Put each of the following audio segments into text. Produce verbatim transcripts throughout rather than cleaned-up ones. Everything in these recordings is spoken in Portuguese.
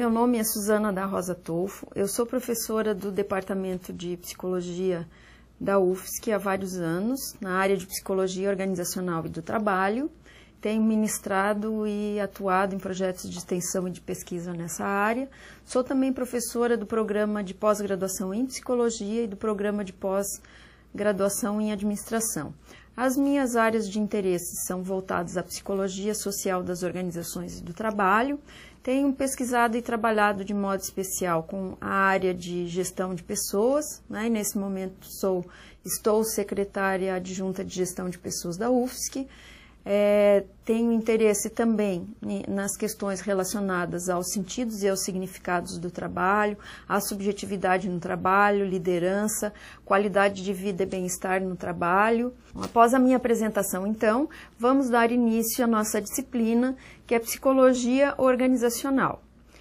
meu nome é Suzana da Rosa Tolfo, eu sou professora do Departamento de Psicologia da U F S C há vários anos, na área de Psicologia Organizacional e do Trabalho. Tenho ministrado e atuado em projetos de extensão e de pesquisa nessa área. Sou também professora do programa de pós-graduação em Psicologia e do programa de pós-graduação em Administração. As minhas áreas de interesse são voltadas à psicologia social das organizações e do trabalho. Tenho pesquisado e trabalhado de modo especial com a área de gestão de pessoas, né? E nesse momento sou, estou secretária adjunta de gestão de pessoas da U F S C. É, tenho interesse também nas questões relacionadas aos sentidos e aos significados do trabalho, à subjetividade no trabalho, liderança, qualidade de vida e bem-estar no trabalho. Após a minha apresentação, então, vamos dar início à nossa disciplina, que é Psicologia Organizacional.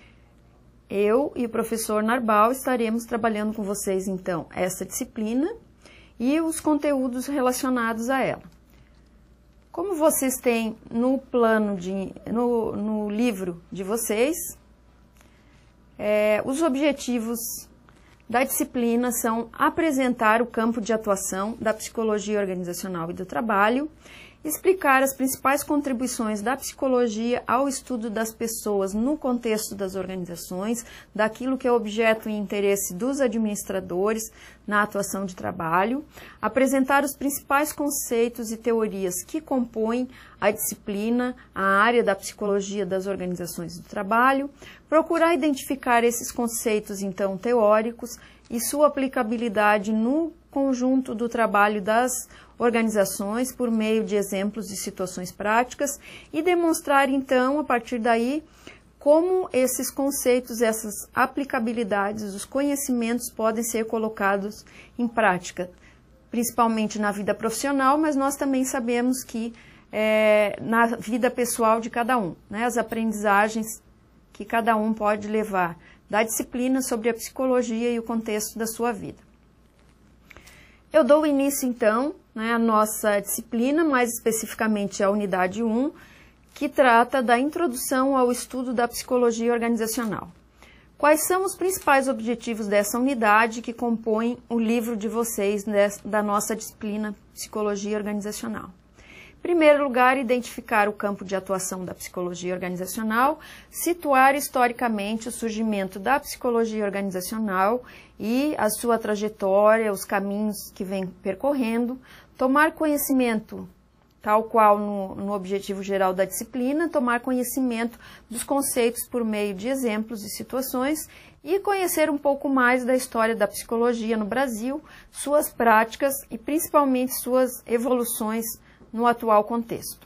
Eu e o professor Narbal estaremos trabalhando com vocês, então, essa disciplina e os conteúdos relacionados a ela. Como vocês têm no plano, de, no, no livro de vocês, é, os objetivos da disciplina são apresentar o campo de atuação da psicologia organizacional e do trabalho, explicar as principais contribuições da psicologia ao estudo das pessoas no contexto das organizações, daquilo que é objeto e interesse dos administradores na atuação de trabalho, apresentar os principais conceitos e teorias que compõem a disciplina, a área da psicologia das organizações do trabalho, procurar identificar esses conceitos, então, teóricos e sua aplicabilidade no conjunto do trabalho das organizações por meio de exemplos e situações práticas e demonstrar, então, a partir daí, como esses conceitos, essas aplicabilidades, os conhecimentos podem ser colocados em prática, principalmente na vida profissional, mas nós também sabemos que é, na vida pessoal de cada um, né, as aprendizagens que cada um pode levar da disciplina sobre a psicologia e o contexto da sua vida. Eu dou início, então, né, à nossa disciplina, mais especificamente a unidade um, que trata da introdução ao estudo da psicologia organizacional. Quais são os principais objetivos dessa unidade que compõem o livro de vocês da nossa disciplina Psicologia Organizacional? Em primeiro lugar, identificar o campo de atuação da psicologia organizacional, situar historicamente o surgimento da psicologia organizacional e a sua trajetória, os caminhos que vem percorrendo, tomar conhecimento, tal qual no, no objetivo geral da disciplina, tomar conhecimento dos conceitos por meio de exemplos e situações e conhecer um pouco mais da história da psicologia no Brasil, suas práticas e principalmente suas evoluções no atual contexto.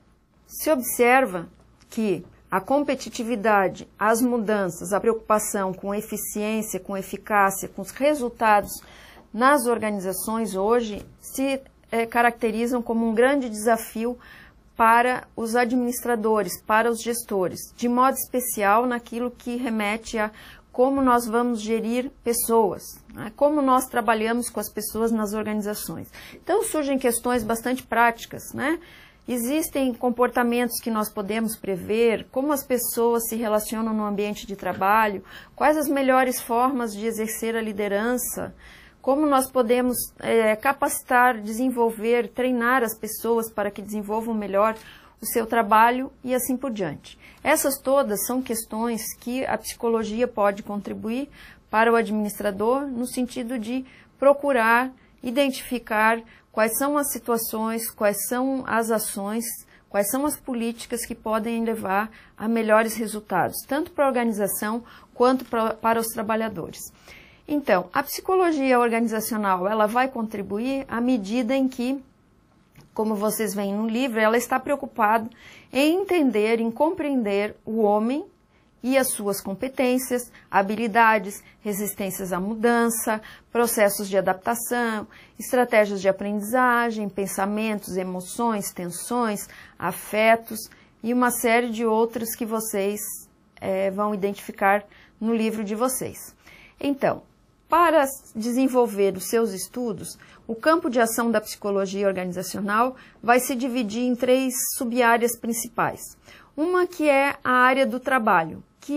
Se observa que a competitividade, as mudanças, a preocupação com eficiência, com eficácia, com os resultados nas organizações hoje se é, caracterizam como um grande desafio para os administradores, para os gestores, de modo especial naquilo que remete a como nós vamos gerir pessoas, né? Como nós trabalhamos com as pessoas nas organizações. Então surgem questões bastante práticas, né? Existem comportamentos que nós podemos prever, como as pessoas se relacionam no ambiente de trabalho, quais as melhores formas de exercer a liderança, como nós podemos é, capacitar, desenvolver, treinar as pessoas para que desenvolvam melhor o seu trabalho e assim por diante. Essas todas são questões que a psicologia pode contribuir para o administrador no sentido de procurar identificar quais são as situações, quais são as ações, quais são as políticas que podem levar a melhores resultados, tanto para a organização quanto para, para os trabalhadores. Então, a psicologia organizacional ela vai contribuir à medida em que, como vocês veem no livro, ela está preocupada em entender, em compreender o homem e as suas competências, habilidades, resistências à mudança, processos de adaptação, estratégias de aprendizagem, pensamentos, emoções, tensões, afetos e uma série de outros que vocês é, vão identificar no livro de vocês. Então, para desenvolver os seus estudos, o campo de ação da psicologia organizacional vai se dividir em três sub-áreas principais. Uma que é a área do trabalho, que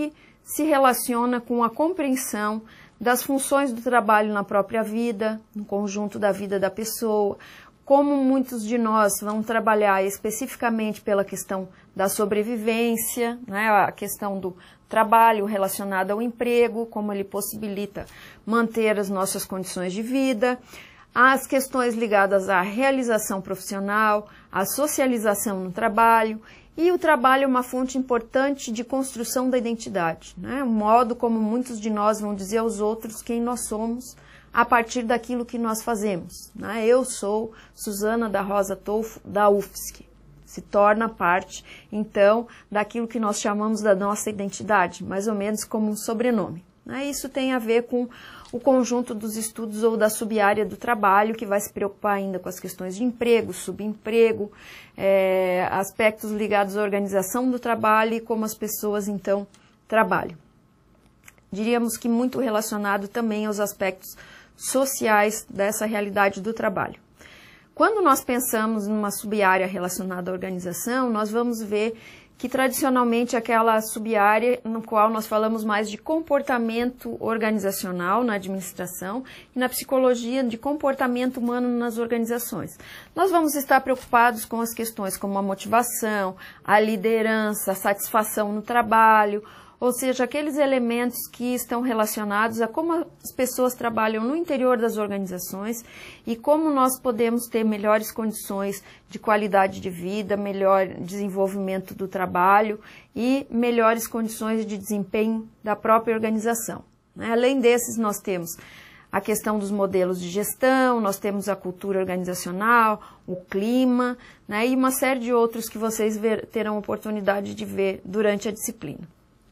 se relaciona com a compreensão das funções do trabalho na própria vida, no conjunto da vida da pessoa, como muitos de nós vão trabalhar especificamente pela questão da sobrevivência, né, a questão do trabalho relacionado ao emprego, como ele possibilita manter as nossas condições de vida, as questões ligadas à realização profissional, à socialização no trabalho, e o trabalho é uma fonte importante de construção da identidade, né? Um modo como muitos de nós vão dizer aos outros quem nós somos a partir daquilo que nós fazemos, né? Eu sou Suzana da Rosa Tolfo, da U F S C. Se torna parte, então, daquilo que nós chamamos da nossa identidade, mais ou menos como um sobrenome, né? Isso tem a ver com o conjunto dos estudos ou da sub-área do trabalho, que vai se preocupar ainda com as questões de emprego, subemprego, é, aspectos ligados à organização do trabalho e como as pessoas, então, trabalham. Diríamos que muito relacionado também aos aspectos sociais dessa realidade do trabalho. Quando nós pensamos numa sub-área relacionada à organização, nós vamos ver que tradicionalmente aquela sub-área no qual nós falamos mais de comportamento organizacional na administração e na psicologia de comportamento humano nas organizações. Nós vamos estar preocupados com as questões como a motivação, a liderança, a satisfação no trabalho, ou seja, aqueles elementos que estão relacionados a como as pessoas trabalham no interior das organizações e como nós podemos ter melhores condições de qualidade de vida, melhor desenvolvimento do trabalho e melhores condições de desempenho da própria organização. Além desses, nós temos a questão dos modelos de gestão, nós temos a cultura organizacional, o clima, né, e uma série de outros que vocês ver, terão oportunidade de ver durante a disciplina.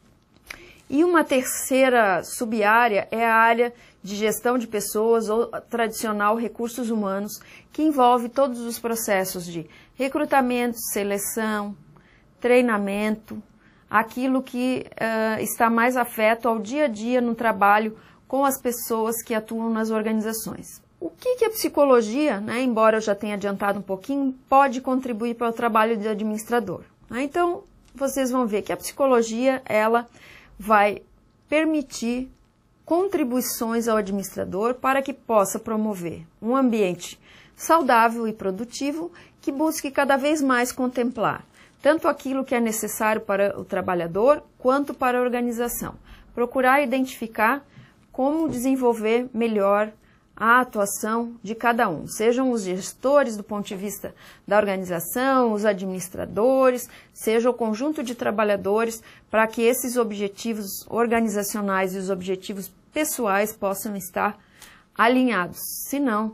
E uma terceira sub-área é a área de gestão de pessoas ou tradicional recursos humanos, que envolve todos os processos de recrutamento, seleção, treinamento, aquilo que uh, está mais afeto ao dia a dia no trabalho com as pessoas que atuam nas organizações. O que, que a psicologia, né, embora eu já tenha adiantado um pouquinho, pode contribuir para o trabalho de administrador? Né? Então, vocês vão ver que a psicologia, ela vai permitir contribuições ao administrador para que possa promover um ambiente saudável e produtivo que busque cada vez mais contemplar tanto aquilo que é necessário para o trabalhador quanto para a organização. Procurar identificar como desenvolver melhor a atuação de cada um, sejam os gestores do ponto de vista da organização, os administradores, seja o conjunto de trabalhadores, para que esses objetivos organizacionais e os objetivos pessoais possam estar alinhados. Senão,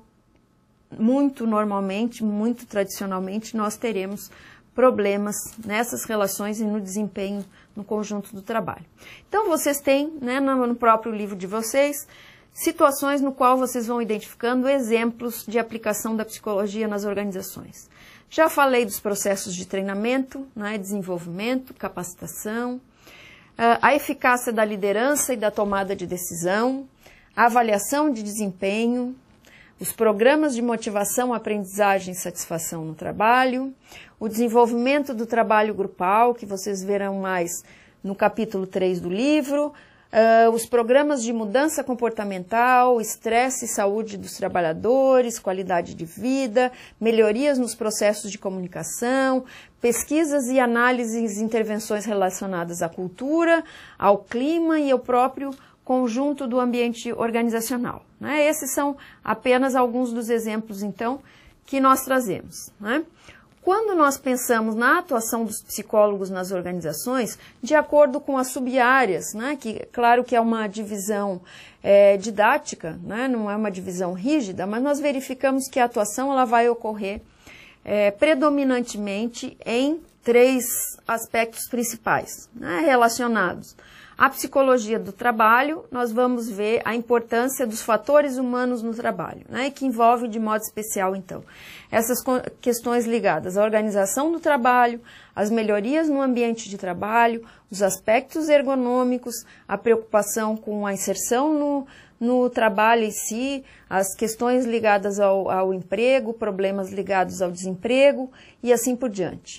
muito normalmente, muito tradicionalmente, nós teremos problemas nessas relações e no desempenho no conjunto do trabalho. Então, vocês têm, né, no próprio livro de vocês, situações no qual vocês vão identificando exemplos de aplicação da psicologia nas organizações. Já falei dos processos de treinamento, né, desenvolvimento, capacitação, a eficácia da liderança e da tomada de decisão, a avaliação de desempenho, os programas de motivação, aprendizagem e satisfação no trabalho, o desenvolvimento do trabalho grupal, que vocês verão mais no capítulo três do livro, Uh, os programas de mudança comportamental, estresse e saúde dos trabalhadores, qualidade de vida, melhorias nos processos de comunicação, pesquisas e análises e intervenções relacionadas à cultura, ao clima e ao próprio conjunto do ambiente organizacional. Né? Esses são apenas alguns dos exemplos, então, que nós trazemos. Né? Quando nós pensamos na atuação dos psicólogos nas organizações, de acordo com as sub-áreas, né, que claro que é uma divisão é, didática, né, não é uma divisão rígida, mas nós verificamos que a atuação ela vai ocorrer é, predominantemente em três aspectos principais, né, relacionados à psicologia do trabalho. Nós vamos ver a importância dos fatores humanos no trabalho, né, que envolve de modo especial, então, essas questões ligadas à organização do trabalho, as melhorias no ambiente de trabalho, os aspectos ergonômicos, a preocupação com a inserção no, no trabalho em si, as questões ligadas ao, ao emprego, problemas ligados ao desemprego e assim por diante.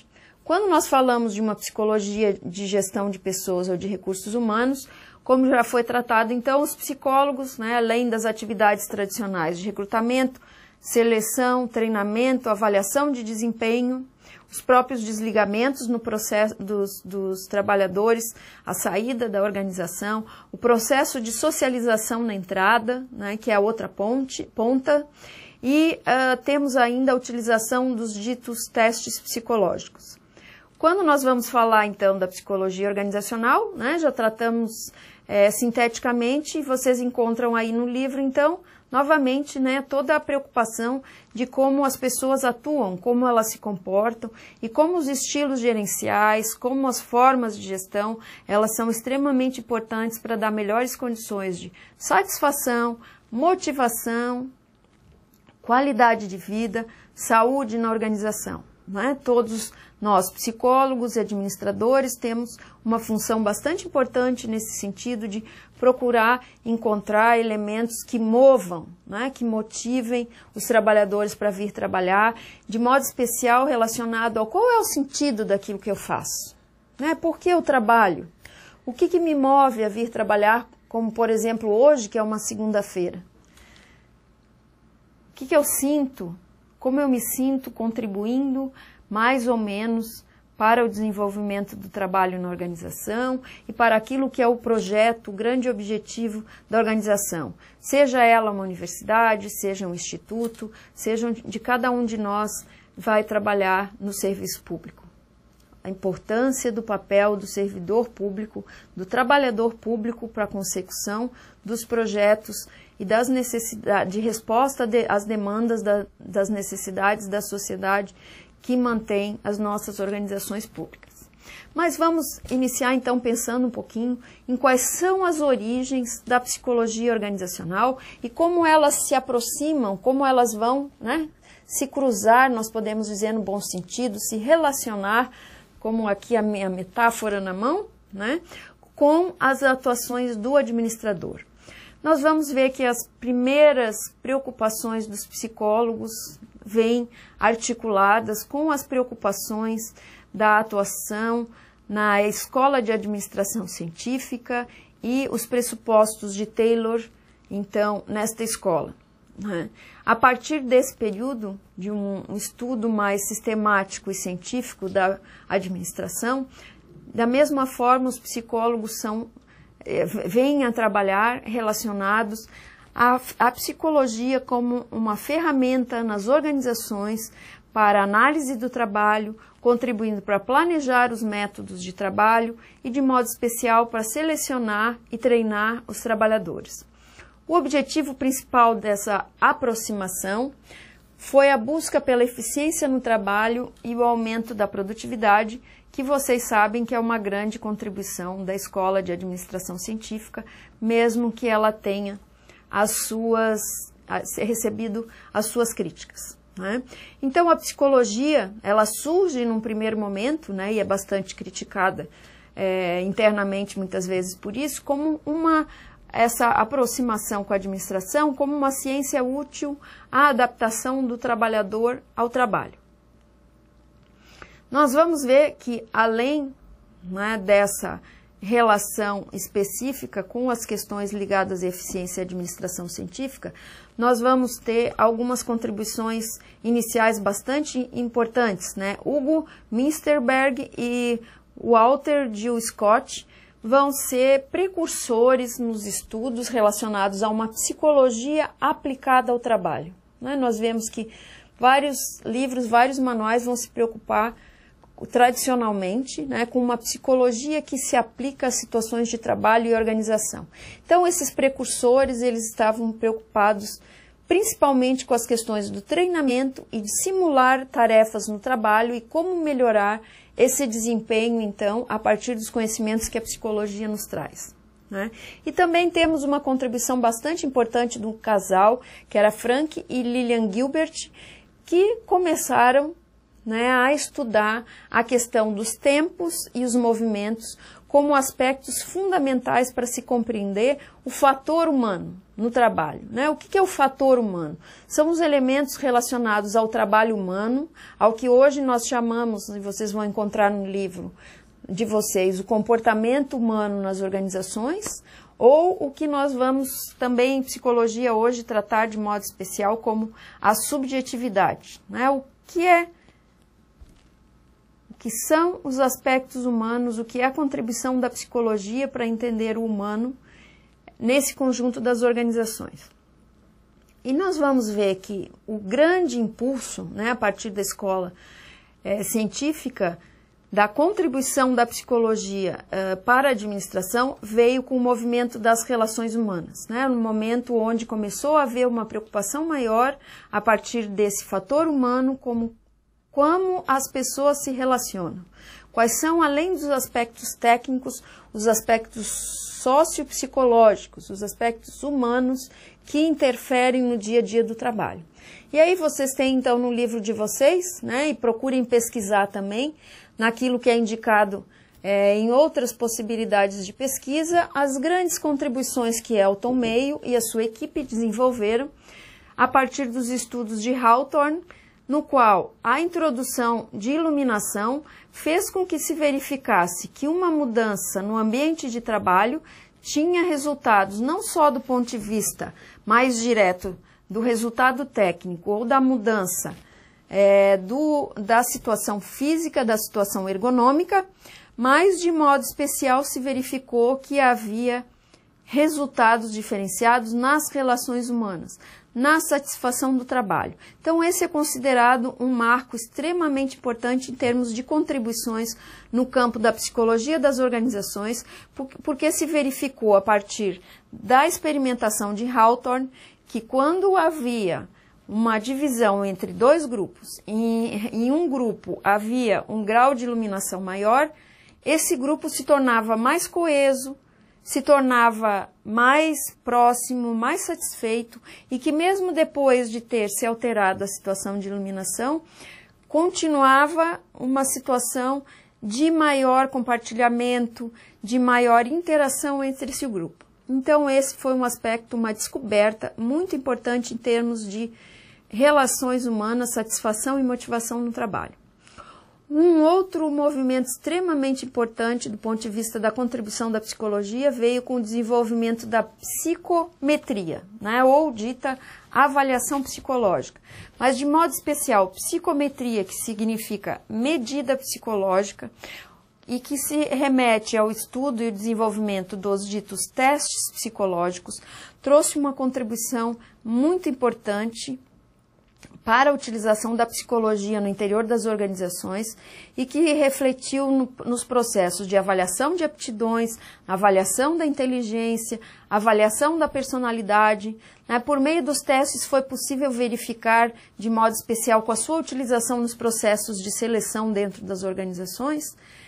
Quando nós falamos de uma psicologia de gestão de pessoas ou de recursos humanos, como já foi tratado, então, os psicólogos, né, além das atividades tradicionais de recrutamento, seleção, treinamento, avaliação de desempenho, os próprios desligamentos no processo dos, dos trabalhadores, a saída da organização, o processo de socialização na entrada, né, que é a outra ponte, ponta, e uh, temos ainda a utilização dos ditos testes psicológicos. Quando nós vamos falar, então, da psicologia organizacional, né, já tratamos é, sinteticamente, vocês encontram aí no livro, então, novamente, né, toda a preocupação de como as pessoas atuam, como elas se comportam e como os estilos gerenciais, como as formas de gestão, elas são extremamente importantes para dar melhores condições de satisfação, motivação, qualidade de vida, saúde na organização. Né? Todos nós, psicólogos e administradores, temos uma função bastante importante nesse sentido de procurar encontrar elementos que movam, né? Que motivem os trabalhadores para vir trabalhar, de modo especial relacionado ao qual é o sentido daquilo que eu faço. Né? Por que eu trabalho? O que, que me move a vir trabalhar, como por exemplo hoje, que é uma segunda-feira? O que, que eu sinto? Como eu me sinto contribuindo mais ou menos para o desenvolvimento do trabalho na organização e para aquilo que é o projeto, o grande objetivo da organização. Seja ela uma universidade, seja um instituto, seja de cada um de nós vai trabalhar no serviço público. A importância do papel do servidor público, do trabalhador público para a consecução dos projetos e das necessidades, de resposta de, às demandas da, das necessidades da sociedade que mantém as nossas organizações públicas. Mas vamos iniciar então pensando um pouquinho em quais são as origens da psicologia organizacional e como elas se aproximam, como elas vão, né, se cruzar, nós podemos dizer no bom sentido, se relacionar, como aqui a minha metáfora na mão, né, com as atuações do administrador. Nós vamos ver que as primeiras preocupações dos psicólogos vêm articuladas com as preocupações da atuação na Escola de Administração Científica e os pressupostos de Taylor, então, nesta escola. Né? A partir desse período, de um estudo mais sistemático e científico da administração, da mesma forma os psicólogos são vêm a trabalhar relacionados à, à psicologia como uma ferramenta nas organizações para análise do trabalho, contribuindo para planejar os métodos de trabalho e, de modo especial, para selecionar e treinar os trabalhadores. O objetivo principal dessa aproximação foi a busca pela eficiência no trabalho e o aumento da produtividade, que vocês sabem que é uma grande contribuição da Escola de Administração Científica, mesmo que ela tenha as suas, recebido as suas críticas. Né? Então, a psicologia, ela surge num primeiro momento, né, e é bastante criticada é, internamente muitas vezes por isso, como uma, essa aproximação com a administração, como uma ciência útil à adaptação do trabalhador ao trabalho. Nós vamos ver que, além, né, dessa relação específica com as questões ligadas à eficiência e administração científica, nós vamos ter algumas contribuições iniciais bastante importantes. Né? Hugo Minsterberg e Walter Gill Scott vão ser precursores nos estudos relacionados a uma psicologia aplicada ao trabalho. Né? Nós vemos que vários livros, vários manuais vão se preocupar tradicionalmente, né, com uma psicologia que se aplica a situações de trabalho e organização. Então, esses precursores, eles estavam preocupados principalmente com as questões do treinamento e de simular tarefas no trabalho e como melhorar esse desempenho, então, a partir dos conhecimentos que a psicologia nos traz. Né? E também temos uma contribuição bastante importante do casal, que era Frank e Lillian Gilbert, que começaram, né, a estudar a questão dos tempos e os movimentos como aspectos fundamentais para se compreender o fator humano no trabalho, né? O que é o fator humano? São os elementos relacionados ao trabalho humano, ao que hoje nós chamamos, e vocês vão encontrar no livro de vocês, o comportamento humano nas organizações, ou o que nós vamos também em psicologia hoje tratar de modo especial como a subjetividade, né? O que é, o que são os aspectos humanos, o que é a contribuição da psicologia para entender o humano nesse conjunto das organizações. E nós vamos ver que o grande impulso, né, a partir da escola é, científica, da contribuição da psicologia uh, para a administração veio com o movimento das relações humanas, né? No momento onde começou a haver uma preocupação maior a partir desse fator humano, como como as pessoas se relacionam. Quais são, além dos aspectos técnicos, os aspectos sociopsicológicos, os aspectos humanos que interferem no dia a dia do trabalho. E aí vocês têm então no livro de vocês, né, e procurem pesquisar também, naquilo que é indicado é, em outras possibilidades de pesquisa, as grandes contribuições que Elton Mayo e a sua equipe desenvolveram a partir dos estudos de Hawthorne, no qual a introdução de iluminação fez com que se verificasse que uma mudança no ambiente de trabalho tinha resultados não só do ponto de vista mais direto do resultado técnico ou da mudança É, do, da situação física, da situação ergonômica, mas de modo especial se verificou que havia resultados diferenciados nas relações humanas, na satisfação do trabalho. Então esse é considerado um marco extremamente importante em termos de contribuições no campo da psicologia das organizações, porque se verificou a partir da experimentação de Hawthorne que quando havia uma divisão entre dois grupos, em, em um grupo havia um grau de iluminação maior, esse grupo se tornava mais coeso, se tornava mais próximo, mais satisfeito, e que mesmo depois de ter se alterado a situação de iluminação, continuava uma situação de maior compartilhamento, de maior interação entre esse grupo. Então esse foi um aspecto, uma descoberta muito importante em termos de relações humanas, satisfação e motivação no trabalho. Um outro movimento extremamente importante do ponto de vista da contribuição da psicologia veio com o desenvolvimento da psicometria, né, ou dita avaliação psicológica. Mas de modo especial, psicometria, que significa medida psicológica, e que se remete ao estudo e desenvolvimento dos ditos testes psicológicos, trouxe uma contribuição muito importante para a utilização da psicologia no interior das organizações e que refletiu no, nos processos de avaliação de aptidões, avaliação da inteligência, avaliação da personalidade. Né? Por meio dos testes foi possível verificar, de modo especial com a sua utilização nos processos de seleção dentro das organizações,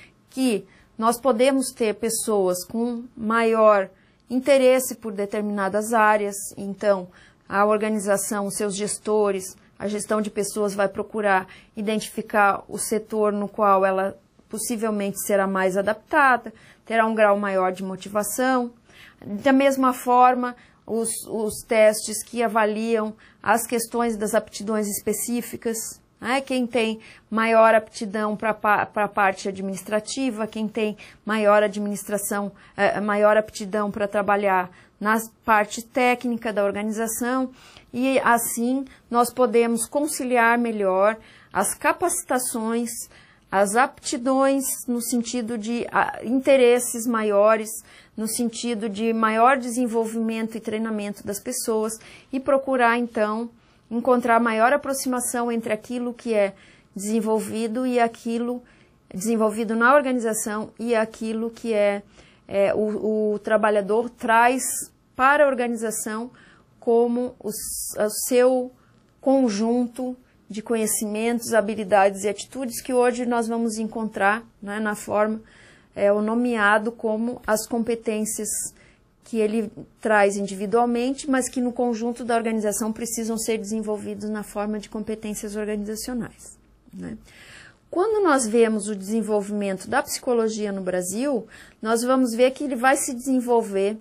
que nós podemos ter pessoas com maior interesse por determinadas áreas, então a organização, os seus gestores, a gestão de pessoas vai procurar identificar o setor no qual ela possivelmente será mais adaptada, terá um grau maior de motivação. Da mesma forma, os, os testes que avaliam as questões das aptidões específicas, né? Quem tem maior aptidão para a parte administrativa, quem tem maior administração, eh, maior aptidão para trabalhar na parte técnica da organização, e assim nós podemos conciliar melhor as capacitações, as aptidões no sentido de a, interesses maiores, no sentido de maior desenvolvimento e treinamento das pessoas, e procurar então encontrar maior aproximação entre aquilo que é desenvolvido e aquilo desenvolvido na organização e aquilo que é É, o, o trabalhador traz para a organização como os, o seu conjunto de conhecimentos, habilidades e atitudes que hoje nós vamos encontrar, né, na forma, é, o nomeado como as competências que ele traz individualmente, mas que no conjunto da organização precisam ser desenvolvidos na forma de competências organizacionais, né? Quando nós vemos o desenvolvimento da psicologia no Brasil, nós vamos ver que ele vai se desenvolver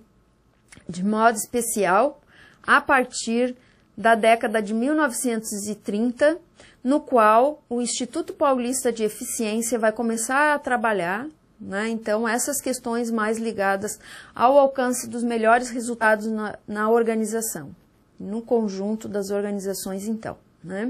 de modo especial a partir da década de mil novecentos e trinta, no qual o Instituto Paulista de Eficiência vai começar a trabalhar, né? Então, essas questões mais ligadas ao alcance dos melhores resultados na, na organização, no conjunto das organizações, então, né?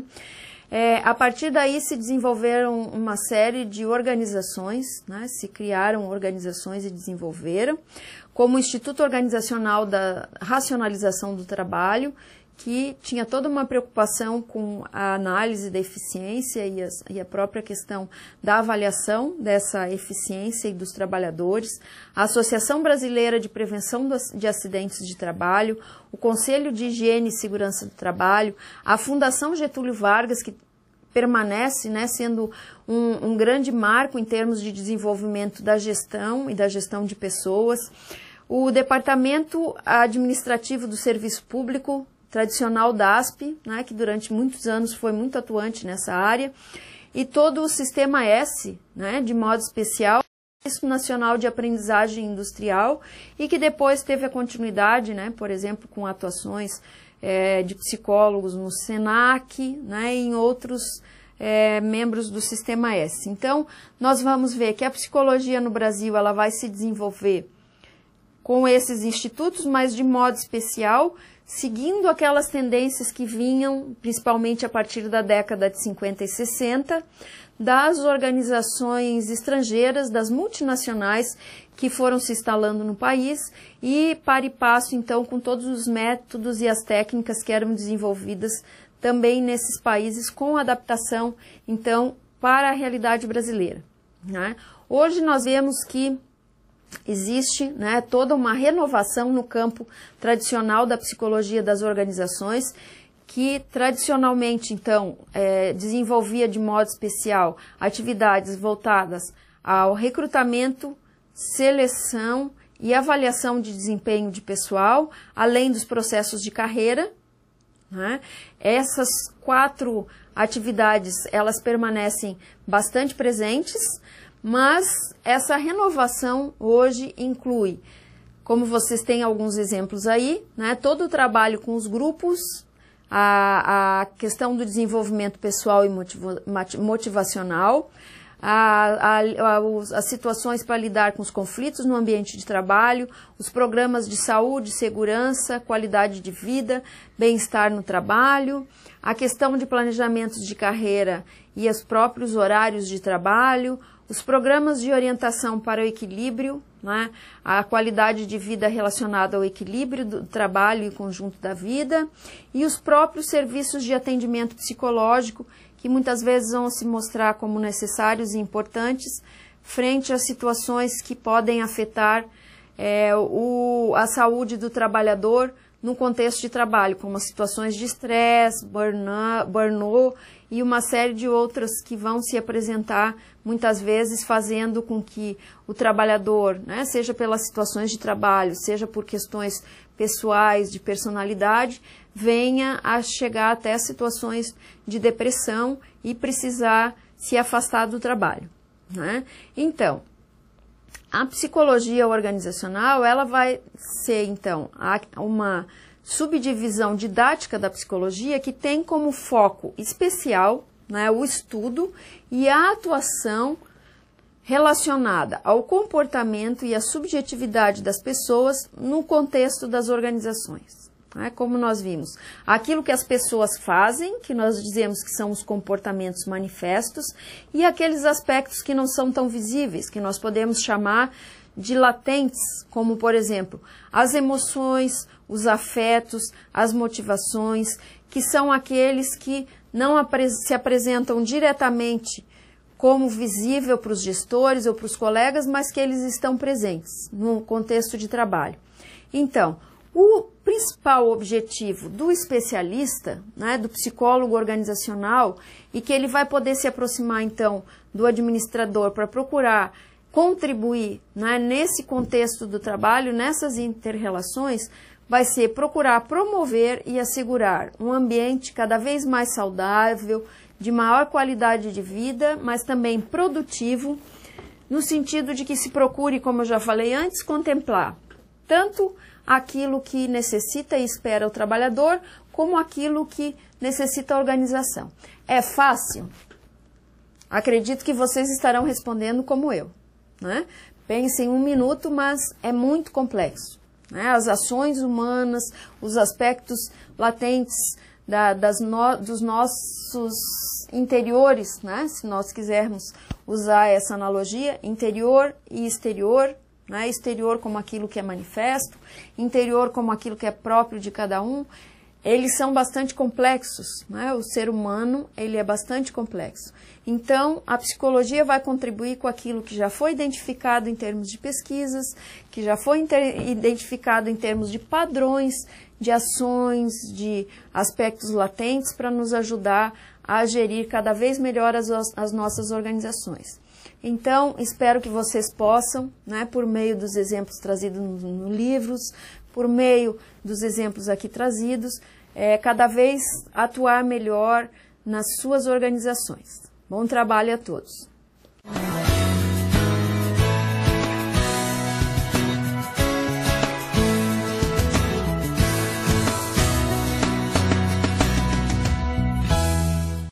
É, a partir daí se desenvolveram uma série de organizações, né? Se criaram organizações e desenvolveram, como o Instituto Organizacional da Racionalização do Trabalho, que tinha toda uma preocupação com a análise da eficiência e, as, e a própria questão da avaliação dessa eficiência e dos trabalhadores, a Associação Brasileira de Prevenção de Acidentes de Trabalho, o Conselho de Higiene e Segurança do Trabalho, a Fundação Getúlio Vargas, que permanece, né, sendo um, um grande marco em termos de desenvolvimento da gestão e da gestão de pessoas, o Departamento Administrativo do Serviço Público, tradicional D A S P, né, que durante muitos anos foi muito atuante nessa área, e todo o Sistema S, né, de modo especial, o Instituto Nacional de Aprendizagem Industrial, e que depois teve a continuidade, né, por exemplo, com atuações é, de psicólogos no SENAC, né, e em outros é, membros do Sistema S. Então, nós vamos ver que a psicologia no Brasil ela vai se desenvolver com esses institutos, mas de modo especial, seguindo aquelas tendências que vinham, principalmente a partir da década de cinquenta e sessenta, das organizações estrangeiras, das multinacionais que foram se instalando no país e para e passo, então, com todos os métodos e as técnicas que eram desenvolvidas também nesses países com adaptação, então, para a realidade brasileira, né? Hoje nós vemos que existe, né, toda uma renovação no campo tradicional da psicologia das organizações, que tradicionalmente, então, é, desenvolvia de modo especial atividades voltadas ao recrutamento, seleção e avaliação de desempenho de pessoal, além dos processos de carreira, né? Essas quatro atividades, elas permanecem bastante presentes, mas essa renovação hoje inclui, como vocês têm alguns exemplos aí, né, todo o trabalho com os grupos, a, a questão do desenvolvimento pessoal e motiva, motivacional, a, a, a, os, as situações para lidar com os conflitos no ambiente de trabalho, os programas de saúde, segurança, qualidade de vida, bem-estar no trabalho, a questão de planejamentos de carreira e os próprios horários de trabalho, os programas de orientação para o equilíbrio, né, a qualidade de vida relacionada ao equilíbrio do trabalho e conjunto da vida, e os próprios serviços de atendimento psicológico, que muitas vezes vão se mostrar como necessários e importantes frente a situações que podem afetar é, o, a saúde do trabalhador no contexto de trabalho, como as situações de estresse, burnout e uma série de outras que vão se apresentar muitas vezes fazendo com que o trabalhador, né, seja pelas situações de trabalho, seja por questões pessoais, de personalidade, venha a chegar até situações de depressão e precisar se afastar do trabalho, né? Então, a psicologia organizacional, ela vai ser, então, uma subdivisão didática da psicologia que tem como foco especial, né, o estudo e a atuação relacionada ao comportamento e à subjetividade das pessoas no contexto das organizações. Né, como nós vimos, aquilo que as pessoas fazem, que nós dizemos que são os comportamentos manifestos, e aqueles aspectos que não são tão visíveis, que nós podemos chamar de latentes, como, por exemplo, as emoções, os afetos, as motivações, que são aqueles que não apre- se apresentam diretamente como visível para os gestores ou para os colegas, mas que eles estão presentes no contexto de trabalho. Então, o principal objetivo do especialista, né, do psicólogo organizacional, e que ele vai poder se aproximar, então, do administrador para procurar contribuir, né, nesse contexto do trabalho, nessas inter-relações, vai ser procurar promover e assegurar um ambiente cada vez mais saudável, de maior qualidade de vida, mas também produtivo, no sentido de que se procure, como eu já falei antes, contemplar tanto aquilo que necessita e espera o trabalhador, como aquilo que necessita a organização. É fácil? Acredito que vocês estarão respondendo como eu, né? Pensem um minuto, mas é muito complexo, né? As ações humanas, os aspectos latentes da, das no, dos nossos interiores, né? Se nós quisermos usar essa analogia, interior e exterior, né? Exterior como aquilo que é manifesto, interior como aquilo que é próprio de cada um, eles são bastante complexos, né? O ser humano, ele é bastante complexo. Então, a psicologia vai contribuir com aquilo que já foi identificado em termos de pesquisas, que já foi identificado em termos de padrões, de ações, de aspectos latentes para nos ajudar a gerir cada vez melhor as, as nossas organizações. Então, espero que vocês possam, né, por meio dos exemplos trazidos nos no livros, por meio dos exemplos aqui trazidos, é, cada vez atuar melhor nas suas organizações. Bom trabalho a todos!